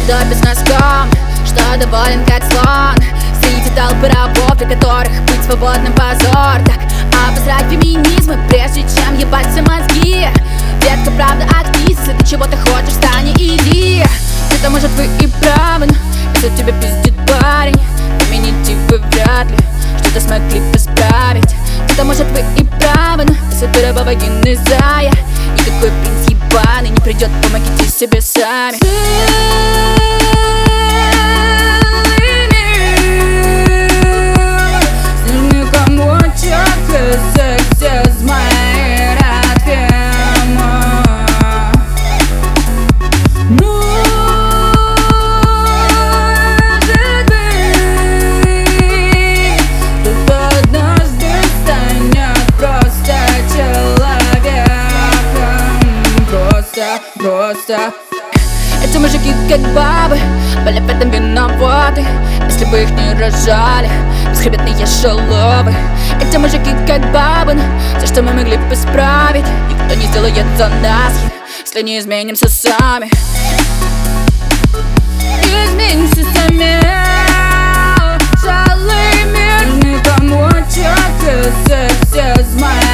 что без носком, что доволен как слон среди толпы рабов, для которых быть свободным позор. Так обосрать феминизм, прежде чем ебать все мозги. Детка, правда, актриса, если ты чего-то хочешь, встань и иди. Где-то, может, вы и правы, но если тебя пиздит парень, феминитивы вряд ли что-то смогли бы исправить. Где-то, может, вы и правы, но если ты рабовагинный зая, никакой принц ебаный не придет, помогите себе сами. Просто эти мужики как бабы, были в этом виноваты, если бы их не рожали бесхребетные шаловы. Эти мужики как бабы, но все, что мы могли бы исправить, никто не сделает за нас, если не изменимся сами. Изменимся сами. Шалый мир, никому чё, все знают.